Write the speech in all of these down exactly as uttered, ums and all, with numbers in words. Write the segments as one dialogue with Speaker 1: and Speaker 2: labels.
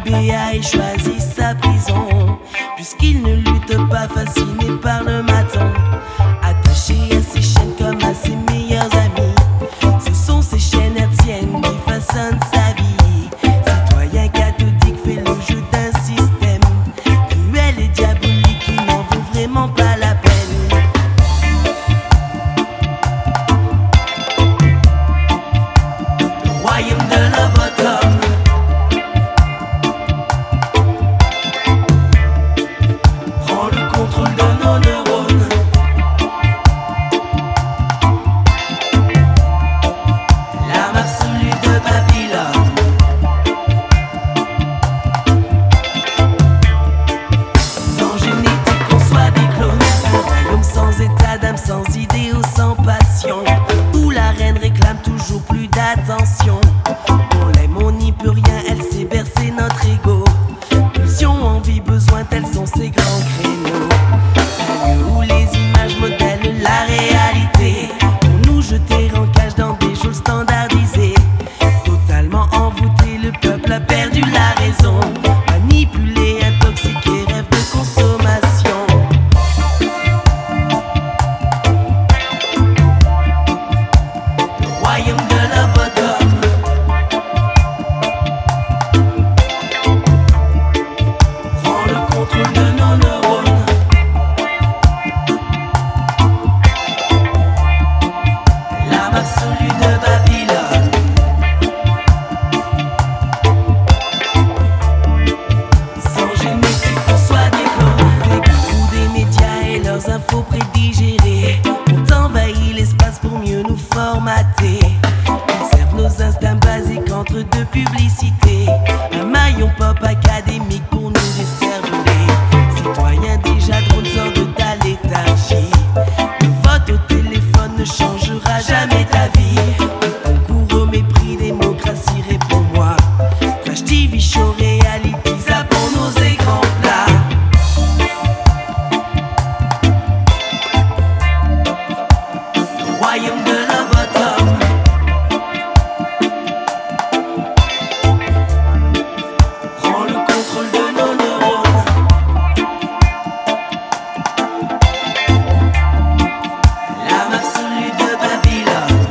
Speaker 1: B A ait choisi sa prison, puisqu'il ne lutte pas fasciné par le maton. Attaché à ses chaînes comme à ses meilleurs amis, ce sont ces chaînes hertziennes qui façonnent sa vie. Citoyen cathodique fait le jeu d'un système cruel et diabolique qui n'en vaut vraiment pas la peine. Le royaume de Lobotom, prends le contrôle de nos neurones. L'âme absolue de Babylone. Sans génétique, on soit des clones. Un royaume sans état d'âme, sans idéaux, sans passion, où la reine réclame toujours plus d'attention. On l'aime, on n'y peut rien, elle sait bercer notre ego. Pulsion, envie, besoin, tels sont ces grands créneaux. Un lieu où les images modèlent la réalité, pour nous jeter en cage dans des geôles standardisées. Totalement envoûté, le peuple a perdu la raison. Manipulé, intoxiqué, rêve de consommation. Le royaume de Lobotom, prends le contrôle de nos neurones. L'âme absolue de Babylone. Sans génétique, on soit des clones. Fait beaucoup des médias et leurs infos prédigérées ont envahi l'espace pour mieux nous formater. Ils servent nos instincts basiques entre deux publicités. Un maillon pop académique pour nous décerveler. Citoyens déjà drones sortent de ta léthargie. Le vote au téléphone ne changera jamais ta vie. Un concours au mépris, démocratie, réponds-moi. Flash T V show, reality, zappons nos écrans plats. Le royaume de Lobotom, prends le contrôle de nos neurones. L'âme absolue de Babylone.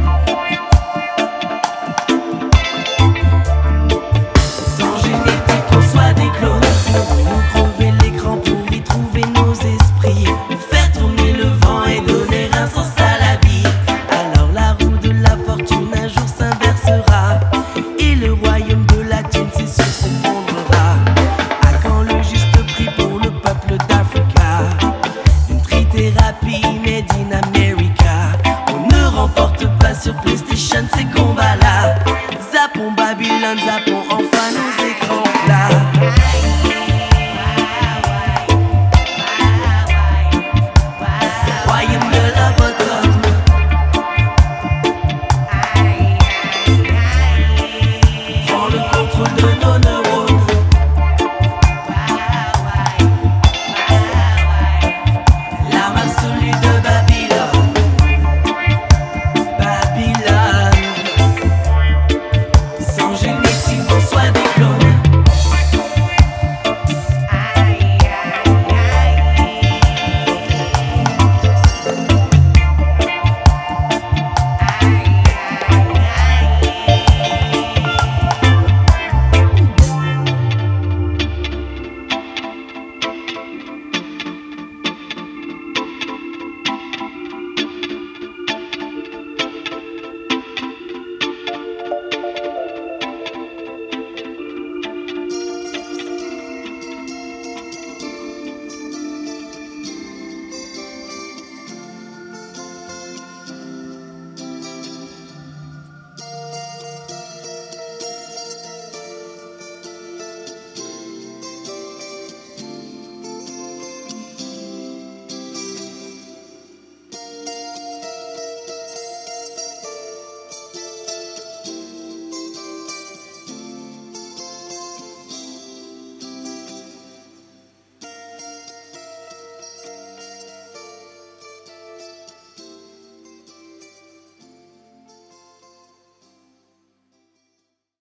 Speaker 1: Sans génétique, on soit des clones. Nous crever l'écran pour y trouver nos esprits, faire tourner le vent et donner un sens à la vie. Alors la roue de la fortune un jour s'inversera, et le royaume de la thune c'est sûr s'effondrera. À quand le juste prix pour le peuple d'Africa? Une trithérapie made in America. On ne remporte pas sur PlayStation ces combats-là. Zappons Babylone, zappons